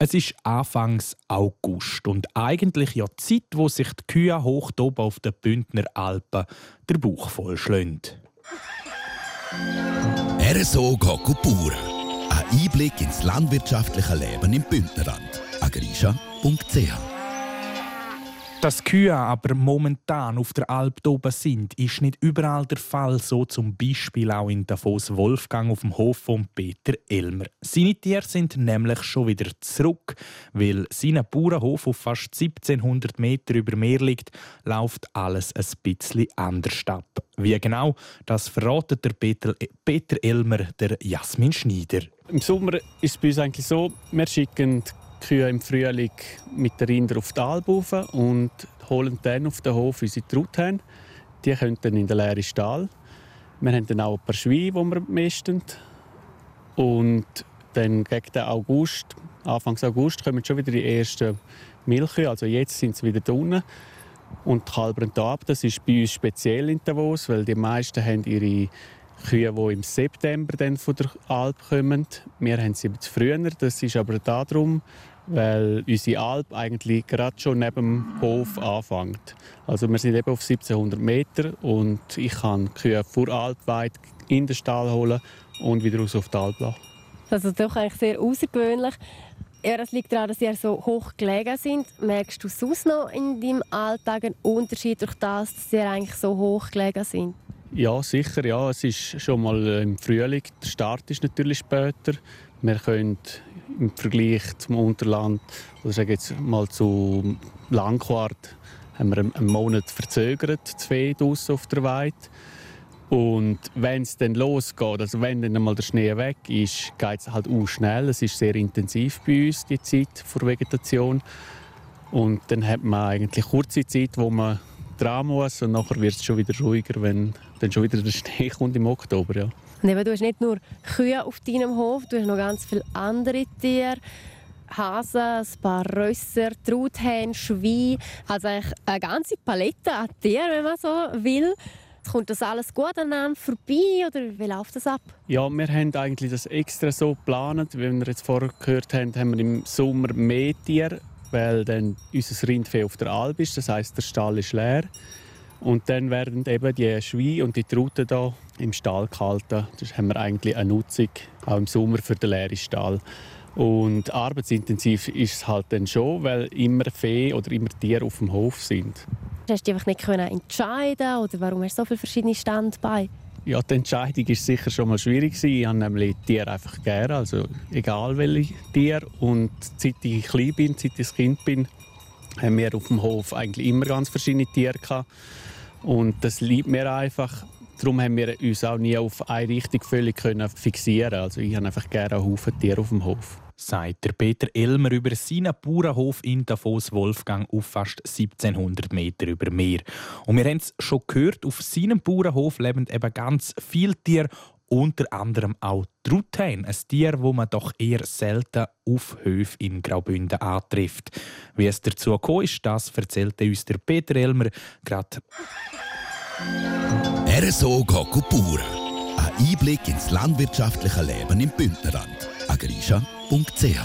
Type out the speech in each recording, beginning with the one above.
Es ist Anfangs August und eigentlich ja die Zeit, wo sich die Kühe hoch oben auf den Bündner Alpen den Bauch vollschlagen. RSO geht Bauern. Ein Einblick ins landwirtschaftliche Leben im Bündnerland. Agrisha.ch. Dass Kühe aber momentan auf der Alp oben sind, ist nicht überall der Fall. So zum Beispiel auch in Davos Wolfgang auf dem Hof von Peter Elmer. Seine Tiere sind nämlich schon wieder zurück. Weil sein Bauernhof auf fast 1700 Meter über Meer liegt, läuft alles ein bisschen anders ab. Wie genau, das verratet der Peter Elmer der Jasmin Schneider. Im Sommer ist es bei uns eigentlich so, wir schicken die Kühe im Frühling mit den Rindern auf die Alp rauf und holen dann auf den Hof unsere Truthähne. Die können dann in den leeren Stall. Wir haben dann auch ein paar Schweine, die wir mästen. Und dann gegen den August, Anfang August, kommen schon wieder die ersten Milchkühe. Also jetzt sind sie wieder drinnen und kalbern da ab. Das ist bei uns speziell in Davos, weil die meisten haben ihre Kühe, die im September dann von der Alp kommen. Wir haben sie etwas früher. Das ist aber darum, weil unsere Alp eigentlich gerade schon neben dem Hof anfängt. Also wir sind eben auf 1700 Meter und ich kann die Kühe vor Alp weit in den Stall holen und wieder raus auf die Alp lassen. Das ist doch eigentlich sehr außergewöhnlich. Ja, das liegt daran, dass sie so hoch gelegen sind. Merkst du sonst noch in deinem Alltag einen Unterschied durch das, dass sie eigentlich so hoch gelegen sind? Ja, sicher. Ja. Es ist schon mal im Frühling. Der Start ist natürlich später. Wir können im Vergleich zum Unterland oder sagen jetzt mal zu Langquart haben wir einen Monat verzögert, das Vieh draussen auf der Weide. Und wenn es dann losgeht, also wenn dann mal der Schnee weg ist, geht es halt auch schnell. Es ist sehr intensiv bei uns, die Zeit vor Vegetation. Und dann hat man eigentlich kurze Zeit, wo man dran muss und nachher wird es schon wieder ruhiger, wenn dann schon wieder der Schnee kommt im Oktober. Ja. Und eben, du hast nicht nur Kühe auf deinem Hof, du hast noch ganz viele andere Tiere. Hasen, ein paar Rösser, Truthähne, Schweine. Also eigentlich eine ganze Palette an Tieren, wenn man so will. Kommt das alles gut aneinander vorbei oder wie läuft das ab? Ja, wir haben eigentlich das extra so geplant. Wie wir jetzt vorher gehört haben, haben wir im Sommer mehr Tiere, weil dann unser Rindvieh auf der Alp ist. Das heisst, der Stall ist leer. Und dann werden eben die Schweine und die Truten hier im Stall gehalten. Das haben wir eigentlich eine Nutzung, auch im Sommer für den leeren Stall. Und arbeitsintensiv ist es halt dann schon, weil immer Vieh oder immer Tiere auf dem Hof sind. Hast du einfach nicht entscheiden oder warum hast du so viele verschiedene Standbeine? Ja, die Entscheidung war sicher schon mal schwierig. Ich habe nämlich Tiere einfach gerne, also egal welche Tiere. Und seit ich klein bin, seit ich Kind bin, haben wir auf dem Hof eigentlich immer ganz verschiedene Tiere gehabt. Und das liebt mir einfach. Darum haben wir uns auch nie auf eine Richtung völlig fixieren. Also ich habe einfach gerne einen Haufen Tiere auf dem Hof. Sagt der Peter Elmer über seinen Bauernhof in Davos Wolfgang auf fast 1700 Meter über Meer. Und wir haben es schon gehört, auf seinem Bauernhof leben eben ganz viele Tiere, unter anderem auch Truthähne, ein Tier, das man doch eher selten auf Höfen in Graubünden antrifft. Wie es dazu gekommen ist, das erzählte uns der Peter Elmer gerade. RSO geht Bauern. Ein Einblick ins landwirtschaftliche Leben im Bündnerland. Agrisha.ch.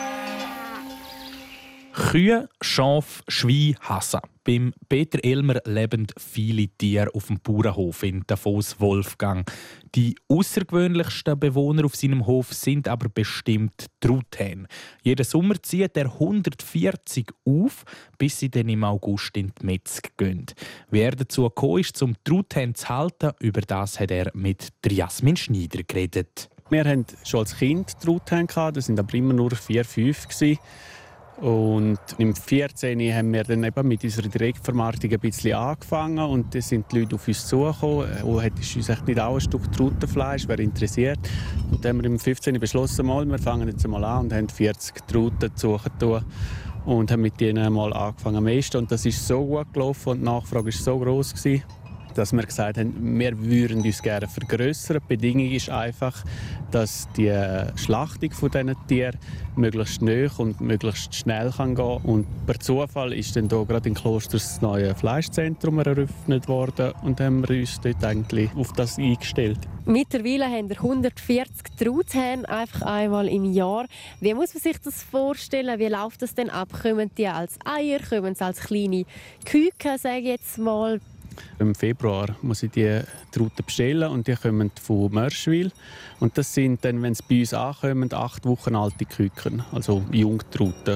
Kühe, Schafe, Schweine, Hasen. Beim Peter Elmer leben viele Tiere auf dem Bauernhof in Davos Wolfgang. Die außergewöhnlichsten Bewohner auf seinem Hof sind aber bestimmt Truthähne. Jeden Sommer zieht er 140 auf, bis sie dann im August in die Metzg gehen. Wie er dazu gekommen ist, zum Truthähne zu halten, über das hat er mit Jasmin Schneider geredet. Wir hatten schon als Kind Truthähne, das waren aber immer nur 4, 5 gewesen. Und im 14. haben wir dann eben mit unserer Direktvermarktung ein bisschen angefangen und dann sind die Leute auf uns zugekommen. Hättest du uns echt nicht auch ein Stück Trutenfleisch, wer interessiert? Und dann haben wir im 15. beschlossen, wir fangen jetzt mal an und haben 40 Truten zu suchen und haben mit denen mal angefangen zu mästen. Und das ist so gut gelaufen und die Nachfrage war so gross gewesen, dass wir gesagt haben, wir würden uns gerne vergrössern. Die Bedingung ist einfach, dass die Schlachtung von diesen Tieren möglichst nahe und möglichst schnell gehen kann. Und per Zufall ist dann hier gerade in Klosters das neue Fleischzentrum eröffnet worden und haben wir uns dort eigentlich auf das eingestellt. Mittlerweile haben wir 140 Truthähne, einfach einmal im Jahr. Wie muss man sich das vorstellen? Wie läuft das denn ab? Kommen die als Eier, kommen sie als kleine Küken, sage ich jetzt mal? Im Februar muss ich die Truten bestellen und die kommen von Mörschwil. Und das sind dann, wenn sie bei uns ankommen, 8 Wochen alte Küken, also Jungtruten.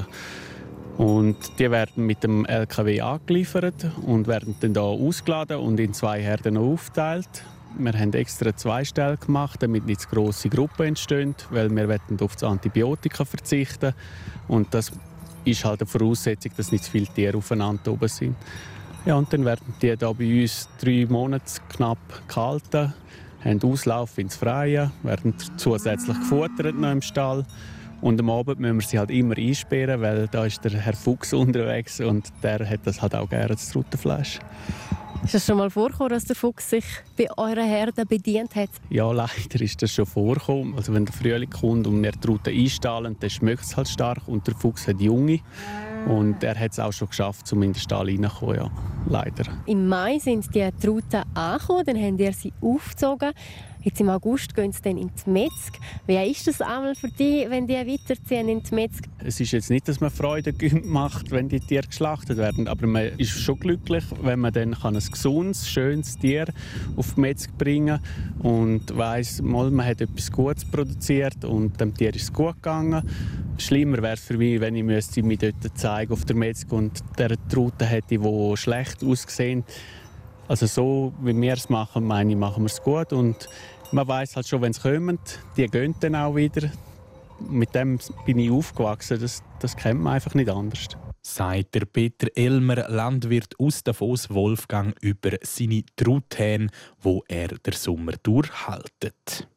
Und die werden mit dem LKW angeliefert und werden dann hier ausgeladen und in 2 Herden aufgeteilt. Wir haben extra 2 Ställe gemacht, damit nicht zu grosse Gruppen entstehen, weil wir auf das Antibiotika verzichten. Und das ist halt eine Voraussetzung, dass nicht zu viele Tiere aufeinander oben sind. Ja, und dann werden die hier bei uns 3 Monate knapp gehalten, haben Auslauf ins Freie, werden zusätzlich gefuttert noch im Stall. Und am Abend müssen wir sie halt immer einsperren, weil da ist der Herr Fuchs unterwegs und der hat das halt auch gerne, das Trutenfleisch. Ist das schon mal vorgekommen, dass der Fuchs sich bei eurer Herde bedient hat? Ja, leider ist das schon vorgekommen. Also wenn der Frühling kommt und wir die Truten einstahlen, dann schmeckt es halt stark und der Fuchs hat Junge. Und er hat es auch schon geschafft, um in den Stall reinzukommen, ja. Leider. Im Mai sind die Truten angekommen, dann haben ihr sie aufgezogen. Jetzt im August gehen sie dann in die Metzg. Wie ist das einmal für dich, wenn die weiterziehen in die Metzg? Es ist jetzt nicht, dass man Freude macht, wenn die Tiere geschlachtet werden, aber man ist schon glücklich, wenn man dann ein gesundes, schönes Tier auf die Metzg bringen kann und weiss, man hat etwas Gutes produziert und dem Tier ist es gut gegangen. Schlimmer wäre es für mich, wenn ich mich dort zeigen auf der Metzg und der Trute hätte, die schlecht aussehen. Also so, wie wir es machen, meine ich, machen wir es gut. Und man weiss halt schon, wenn sie kommen, die gehen dann auch wieder. Mit dem bin ich aufgewachsen, das kennt man einfach nicht anders. Sagt der Peter Elmer, Landwirt aus Davos Wolfgang, über seine Truthähne, wo er den Sommer durchhaltet.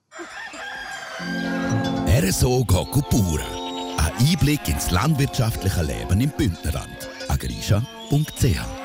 RSO Gokupura. Ein Einblick ins landwirtschaftliche Leben im Bündnerland. agrisha.ch